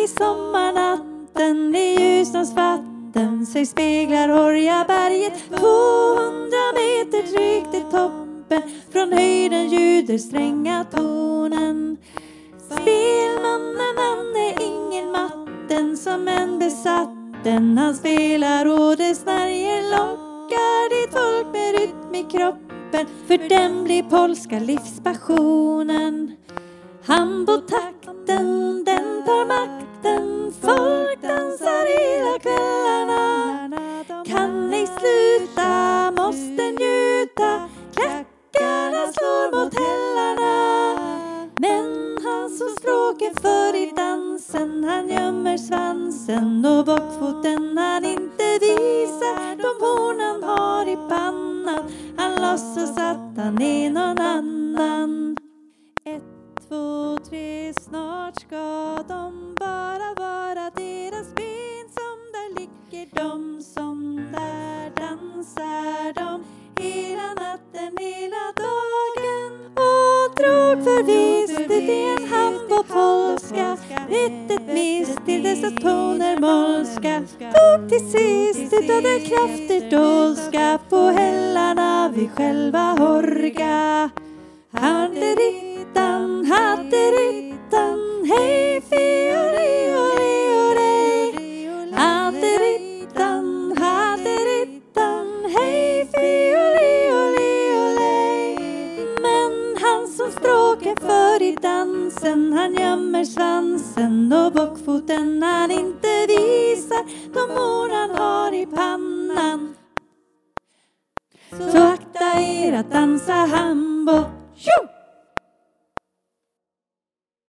i sommarnatten i Ljusnans vatten sig speglar Horjaberget 200 meter drygt i toppen från höjden ljuder stränga tonen. Spelmannen han är ingen matten som en besatten. Han spelar och det snärjer lockar dit folk med rytm i kroppen. För den blir polska livspassionen. Hambo-takten, den tar makten. Folk dansar hela kvällarna. Kan ej sluta, måste njuta. Klackarna slår mot hällarna. Men han som stråker för i dansen, han gömmer svansen och bockfoten han inte visar. De horn han har i pannan, han låtsas att han är någon annan. 1, 2, 3, snart ska de bara vara deras ben. Som där ligger de, som där dansar de. Hela natten, hela dagen. Och drog förvisst det är en hambo-polska. Ett miss till dessa toner molska. Tog till sist utav den krafter dolska. På hällarna vi själva Horga. Haderittan, haderittan, hej fiori, ori, ori. Haderittan, haderittan, hej fiori, ori, ori. Men han som stråkar för i dansen, han gömmer svansen och bockfoten han inte visar. De ord han har i pannan. Så akta er att dansa hambo. Tjo!